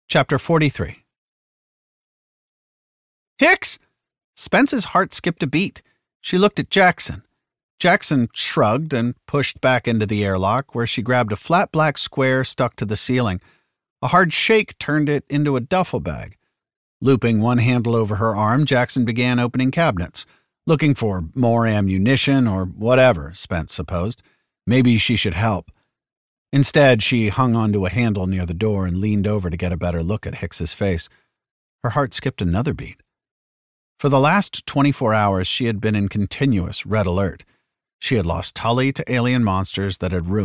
Chapter 43. Hicks! Spence's heart skipped a beat. She looked at Jackson. Jackson shrugged and pushed back into the airlock, where she grabbed a flat black square stuck to the ceiling. A hard shake turned it into a duffel bag. Looping one handle over her arm, Jackson began opening cabinets, looking for more ammunition or whatever, Spence supposed. Maybe she should help. Instead, she hung onto a handle near the door and leaned over to get a better look at Hicks's face. Her heart skipped another beat. For the last 24 hours, she had been in continuous red alert. She had lost Tully to alien monsters that had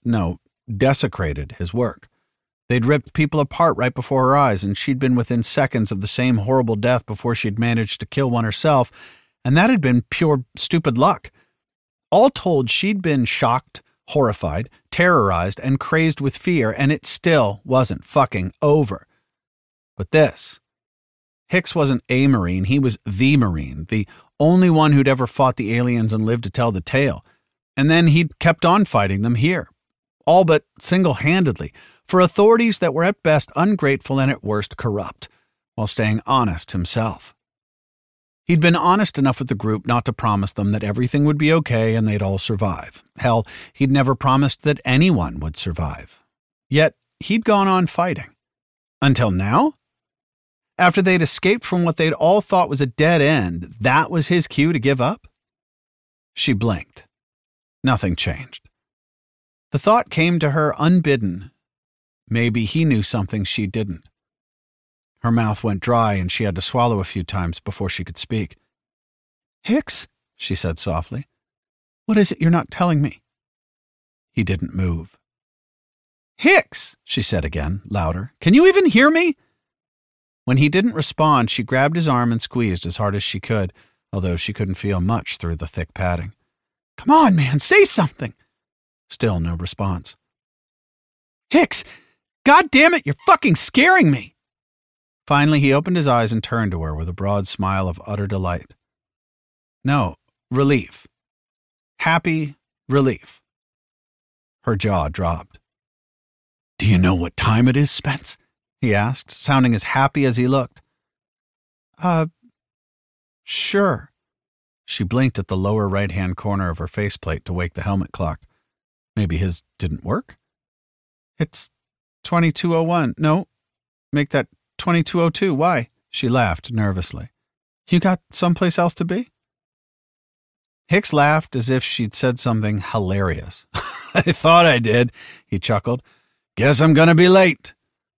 desecrated his work. They'd ripped people apart right before her eyes, and she'd been within seconds of the same horrible death before she'd managed to kill one herself, and that had been pure stupid luck. All told, she'd been shocked, horrified, terrorized, and crazed with fear, and it still wasn't fucking over. But this... Hicks wasn't a Marine, he was the Marine, the only one who'd ever fought the aliens and lived to tell the tale. And then he'd kept on fighting them here, all but single-handedly, for authorities that were at best ungrateful and at worst corrupt, while staying honest himself. He'd been honest enough with the group not to promise them that everything would be okay and they'd all survive. Hell, he'd never promised that anyone would survive. Yet, he'd gone on fighting. Until now? After they'd escaped from what they'd all thought was a dead end, that was his cue to give up? She blinked. Nothing changed. The thought came to her unbidden. Maybe he knew something she didn't. Her mouth went dry and she had to swallow a few times before she could speak. "Hicks," she said softly, "what is it you're not telling me?" He didn't move. "Hicks," she said again, louder, "can you even hear me?" When he didn't respond, she grabbed his arm and squeezed as hard as she could, although she couldn't feel much through the thick padding. "Come on, man, say something." Still no response. "Hicks, God damn it, you're fucking scaring me." Finally, he opened his eyes and turned to her with a broad smile of utter delight. No, relief. Happy relief. Her jaw dropped. "Do you know what time it is, Spence?" he asked, sounding as happy as he looked. Sure." She blinked at the lower right-hand corner of her faceplate to wake the helmet clock. Maybe his didn't work? "It's 22:01. No, make that 22:02. Why?" She laughed nervously. "You got someplace else to be?" Hicks laughed as if she'd said something hilarious. "I thought I did," he chuckled. "Guess I'm gonna be late."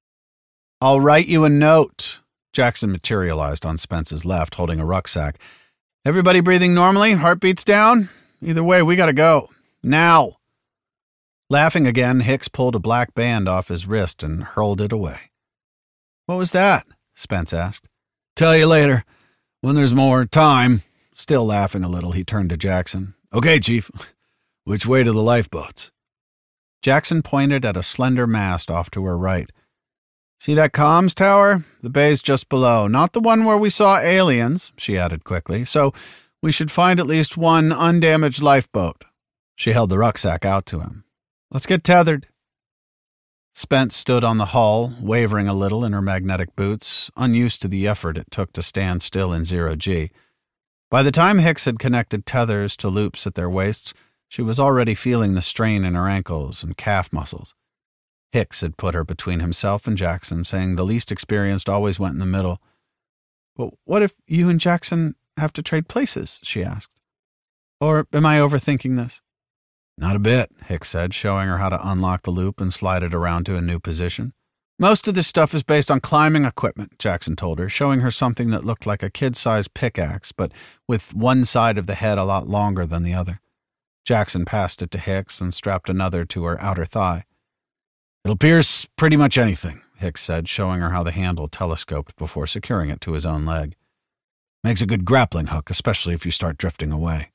"I'll write you a note." Jackson materialized on Spence's left, holding a rucksack. "Everybody breathing normally? Heartbeats down? Either way, we gotta go. Now." Laughing again, Hicks pulled a black band off his wrist and hurled it away. "What was that?" Spence asked. "Tell you later, when there's more time." Still laughing a little, he turned to Jackson. "Okay, Chief. Which way to the lifeboats?" Jackson pointed at a slender mast off to her right. "See that comms tower? The bay's just below. Not the one where we saw aliens," she added quickly. "So we should find at least one undamaged lifeboat." She held the rucksack out to him. "Let's get tethered." Spence stood on the hull, wavering a little in her magnetic boots, unused to the effort it took to stand still in zero-G. By the time Hicks had connected tethers to loops at their waists, she was already feeling the strain in her ankles and calf muscles. Hicks had put her between himself and Jackson, saying the least experienced always went in the middle. "But what if you and Jackson have to trade places?" she asked. "Or am I overthinking this?" "Not a bit," Hicks said, showing her how to unlock the loop and slide it around to a new position. "Most of this stuff is based on climbing equipment," Jackson told her, showing her something that looked like a kid-sized pickaxe, but with one side of the head a lot longer than the other. Jackson passed it to Hicks and strapped another to her outer thigh. "It'll pierce pretty much anything," Hicks said, showing her how the handle telescoped before securing it to his own leg. "Makes a good grappling hook, especially if you start drifting away."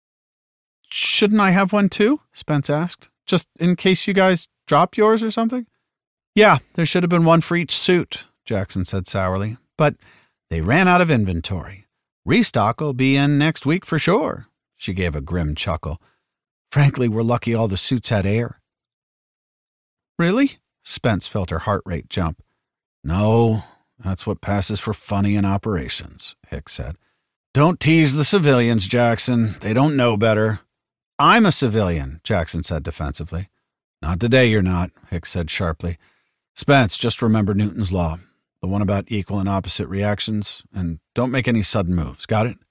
"Shouldn't I have one too?" Spence asked. "Just in case you guys dropped yours or something?" "Yeah, there should have been one for each suit," Jackson said sourly. "But they ran out of inventory. Restock'll be in next week for sure." She gave a grim chuckle. "Frankly, we're lucky all the suits had air." "Really?" Spence felt her heart rate jump. No, that's what passes for funny in operations, Hicks said. Don't tease the civilians, Jackson. They don't know better. I'm a civilian, Jackson said defensively. Not today you're not, Hicks said sharply. Spence, just remember Newton's law, the one about equal and opposite reactions, and don't make any sudden moves. Got it?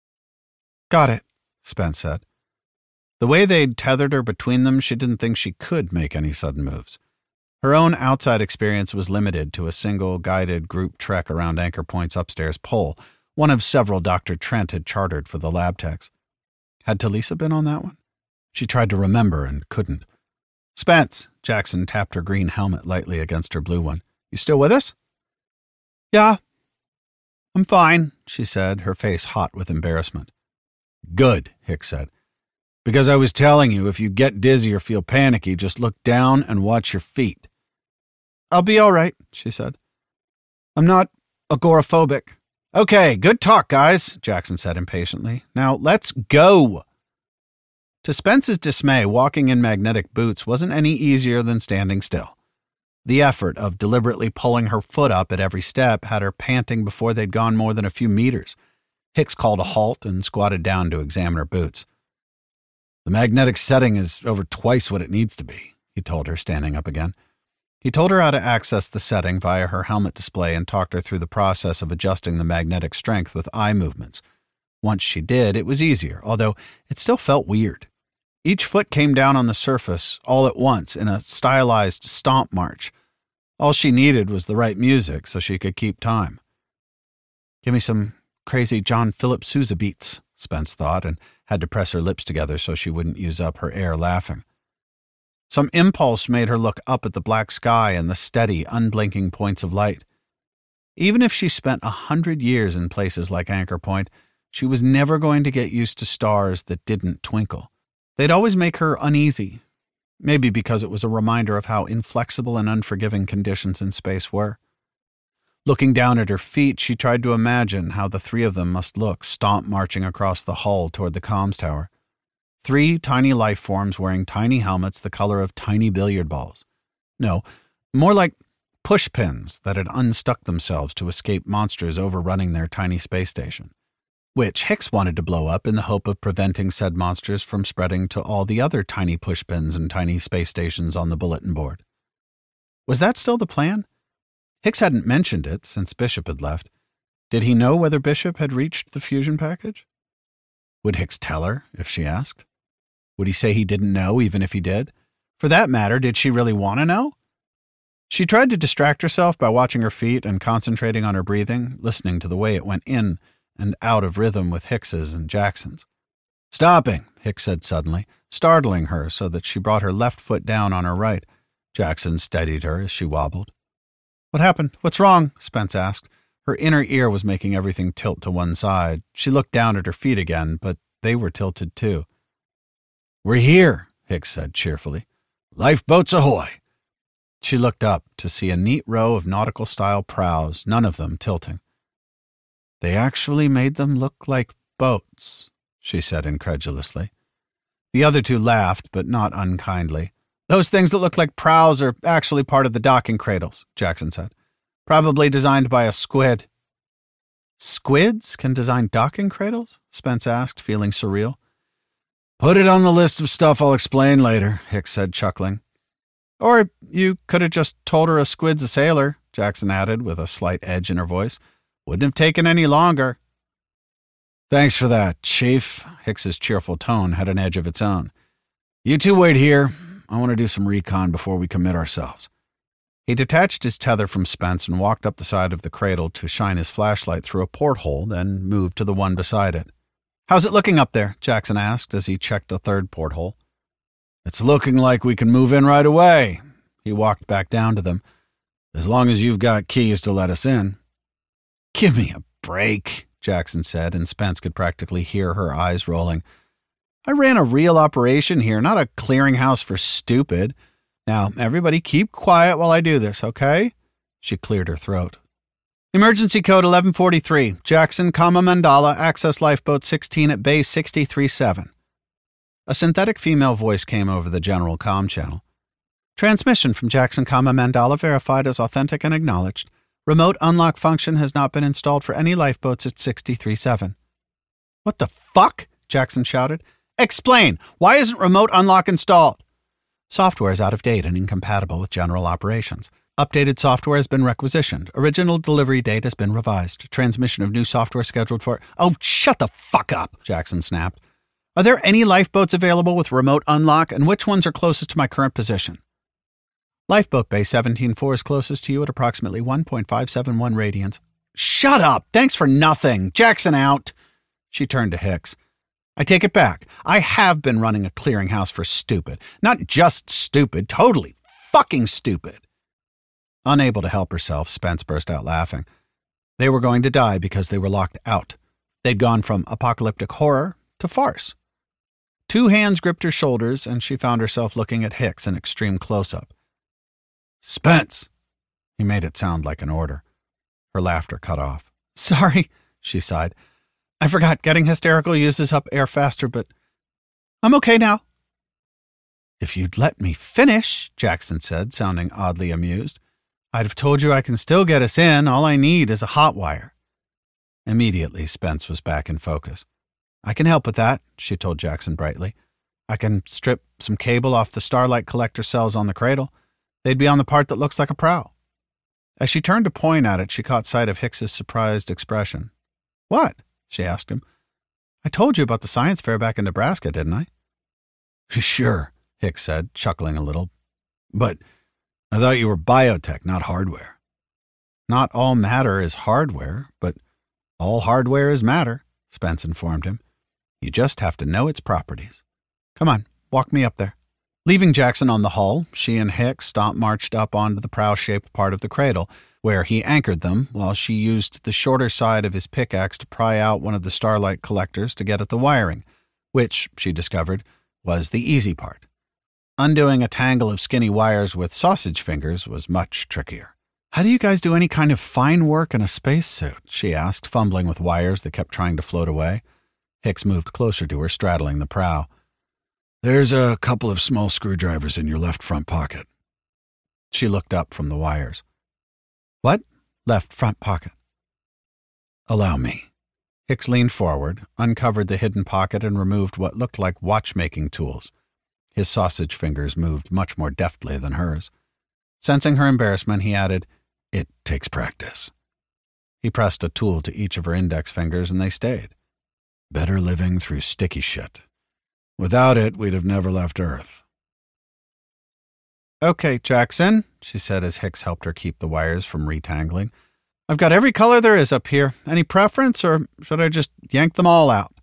Got it, Spence said. The way they'd tethered her between them, she didn't think she could make any sudden moves. Her own outside experience was limited to a single guided group trek around Anchor Point's upstairs pole, one of several Dr. Trent had chartered for the lab techs. Had Talisa been on that one? She tried to remember and couldn't. Spence, Jackson tapped her green helmet lightly against her blue one. You still with us? Yeah. I'm fine, she said, her face hot with embarrassment. Good, Hicks said. Because I was telling you, if you get dizzy or feel panicky, just look down and watch your feet. I'll be all right, she said. I'm not agoraphobic. Okay, good talk, guys, Jackson said impatiently. Now, let's go. To Spence's dismay, walking in magnetic boots wasn't any easier than standing still. The effort of deliberately pulling her foot up at every step had her panting before they'd gone more than a few meters. Hicks called a halt and squatted down to examine her boots. The magnetic setting is over twice what it needs to be, he told her, standing up again. He told her how to access the setting via her helmet display and talked her through the process of adjusting the magnetic strength with eye movements. Once she did, it was easier, although it still felt weird. Each foot came down on the surface all at once in a stylized stomp march. All she needed was the right music so she could keep time. Give me some crazy John Philip Sousa beats, Spence thought, and had to press her lips together so she wouldn't use up her air laughing. Some impulse made her look up at the black sky and the steady, unblinking points of light. Even if she spent 100 years in places like Anchor Point, she was never going to get used to stars that didn't twinkle. They'd always make her uneasy, maybe because it was a reminder of how inflexible and unforgiving conditions in space were. Looking down at her feet, she tried to imagine how the three of them must look, stomp marching across the hull toward the comms tower. 3 tiny life forms wearing tiny helmets the color of tiny billiard balls. No, more like pushpins that had unstuck themselves to escape monsters overrunning their tiny space station, which Hicks wanted to blow up in the hope of preventing said monsters from spreading to all the other tiny pushpins and tiny space stations on the bulletin board. Was that still the plan? Hicks hadn't mentioned it since Bishop had left. Did he know whether Bishop had reached the fusion package? Would Hicks tell her if she asked? Would he say he didn't know even if he did? For that matter, did she really want to know? She tried to distract herself by watching her feet and concentrating on her breathing, listening to the way it went in and out of rhythm with Hicks's and Jackson's. Stopping, Hicks said suddenly, startling her so that she brought her left foot down on her right. Jackson steadied her as she wobbled. What happened? What's wrong? Spence asked. Her inner ear was making everything tilt to one side. She looked down at her feet again, but they were tilted too. We're here, Hicks said cheerfully. Lifeboats ahoy! She looked up to see a neat row of nautical-style prows, none of them tilting. They actually made them look like boats, she said incredulously. The other two laughed, but not unkindly. Those things that look like prows are actually part of the docking cradles, Jackson said. Probably designed by a squid. Squids can design docking cradles? Spence asked, feeling surreal. Put it on the list of stuff I'll explain later, Hicks said, chuckling. Or you could have just told her a squid's a sailor, Jackson added with a slight edge in her voice. Wouldn't have taken any longer. Thanks for that, Chief. Hicks's cheerful tone had an edge of its own. You two wait here. I want to do some recon before we commit ourselves. He detached his tether from Spence and walked up the side of the cradle to shine his flashlight through a porthole, then moved to the one beside it. How's it looking up there? Jackson asked as he checked a third porthole. It's looking like we can move in right away. He walked back down to them. As long as you've got keys to let us in. Give me a break, Jackson said, and Spence could practically hear her eyes rolling. I ran a real operation here, not a clearinghouse for stupid. Now, everybody keep quiet while I do this, okay? She cleared her throat. Emergency code 1143, Jackson, Mandala, access lifeboat 16 at bay 63-7. A synthetic female voice came over the general comm channel. Transmission from Jackson, Mandala verified as authentic and acknowledged. Remote unlock function has not been installed for any lifeboats at 63-7. What the fuck? Jackson shouted. Explain! Why isn't remote unlock installed? Software is out of date and incompatible with general operations. Updated software has been requisitioned. Original delivery date has been revised. Transmission of new software scheduled for... Oh, shut the fuck up, Jackson snapped. Are there any lifeboats available with remote unlock, and which ones are closest to my current position? Lifeboat Bay 17-4 is closest to you at approximately 1.571 radians. Shut up! Thanks for nothing! Jackson out! She turned to Hicks. I take it back. I have been running a clearinghouse for stupid. Not just stupid, totally fucking stupid. Unable to help herself, Spence burst out laughing. They were going to die because they were locked out. They'd gone from apocalyptic horror to farce. Two hands gripped her shoulders, and she found herself looking at Hicks in extreme close-up. Spence! He made it sound like an order. Her laughter cut off. Sorry, she sighed. I forgot getting hysterical uses up air faster, but I'm okay now. If you'd let me finish, Jackson said, sounding oddly amused, I'd have told you I can still get us in. All I need is a hot wire. Immediately, Spence was back in focus. I can help with that, she told Jackson brightly. I can strip some cable off the starlight collector cells on the cradle. They'd be on the part that looks like a prow. As she turned to point at it, she caught sight of Hicks's surprised expression. What? She asked him. I told you about the science fair back in Nebraska, didn't I? Sure, Hicks said, chuckling a little. But I thought you were biotech, not hardware. Not all matter is hardware, but all hardware is matter, Spence informed him. You just have to know its properties. Come on, walk me up there. Leaving Jackson on the hull, she and Hicks marched up onto the prow-shaped part of the cradle, where he anchored them while she used the shorter side of his pickaxe to pry out one of the starlight collectors to get at the wiring, which, she discovered, was the easy part. Undoing a tangle of skinny wires with sausage fingers was much trickier. How do you guys do any kind of fine work in a spacesuit? She asked, fumbling with wires that kept trying to float away. Hicks moved closer to her, straddling the prow. There's a couple of small screwdrivers in your left front pocket. She looked up from the wires. What? Left front pocket. Allow me. Hicks leaned forward, uncovered the hidden pocket, and removed what looked like watchmaking tools. His sausage fingers moved much more deftly than hers. Sensing her embarrassment, he added, It takes practice. He pressed a tool to each of her index fingers, and they stayed. Better living through sticky shit. Without it, we'd have never left Earth. Okay, Jackson, she said as Hicks helped her keep the wires from retangling. I've got every color there is up here. Any preference, or should I just yank them all out?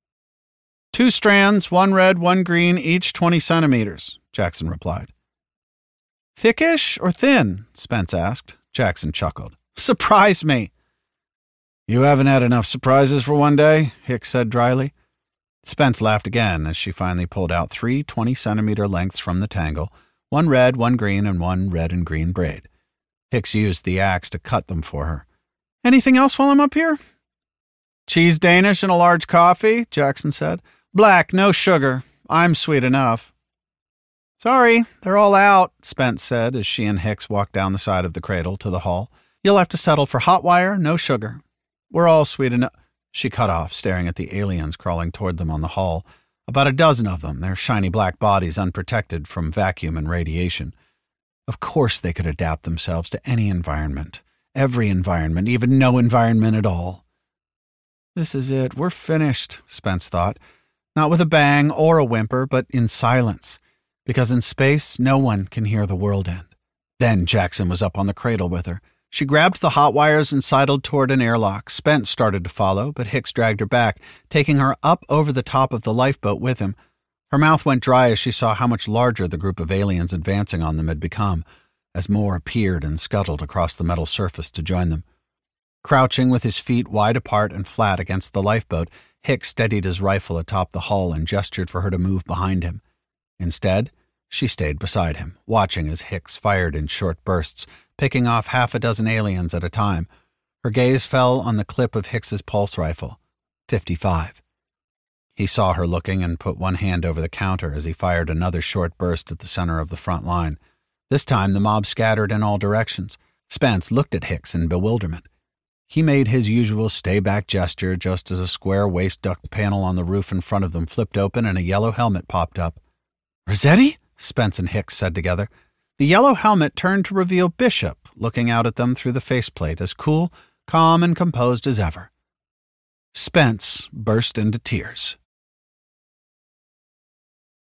2 strands, 1 red, 1 green, each 20 centimeters, Jackson replied. Thickish or thin? Spence asked. Jackson chuckled. Surprise me. You haven't had enough surprises for one day, Hicks said dryly. Spence laughed again as she finally pulled out 3 20-centimeter lengths from the tangle, 1 red, 1 green, and 1 red and green braid. Hicks used the axe to cut them for her. Anything else while I'm up here? Cheese Danish and a large coffee, Jackson said. Black, no sugar. I'm sweet enough. Sorry, they're all out, Spence said as she and Hicks walked down the side of the cradle to the hall. You'll have to settle for hot wire, no sugar. We're all sweet enough. She cut off, staring at the aliens crawling toward them on the hull. About a dozen of them, their shiny black bodies unprotected from vacuum and radiation. Of course they could adapt themselves to any environment. Every environment, even no environment at all. This is it. We're finished, Spence thought. Not with a bang or a whimper, but in silence. Because in space, no one can hear the world end. Then Jackson was up on the cradle with her. She grabbed the hot wires and sidled toward an airlock. Spence started to follow, but Hicks dragged her back, taking her up over the top of the lifeboat with him. Her mouth went dry as she saw how much larger the group of aliens advancing on them had become, as more appeared and scuttled across the metal surface to join them. Crouching with his feet wide apart and flat against the lifeboat, Hicks steadied his rifle atop the hull and gestured for her to move behind him. Instead, she stayed beside him, watching as Hicks fired in short bursts, picking off 6 aliens at a time. Her gaze fell on the clip of Hicks's pulse rifle. 55. He saw her looking and put one hand over the counter as he fired another short burst at the center of the front line. This time the mob scattered in all directions. Spence looked at Hicks in bewilderment. He made his usual stay-back gesture just as a square waste duct panel on the roof in front of them flipped open and a yellow helmet popped up. "Rossetti?" Spence and Hicks said together. The yellow helmet turned to reveal Bishop, looking out at them through the faceplate, as cool, calm, and composed as ever. Spence burst into tears.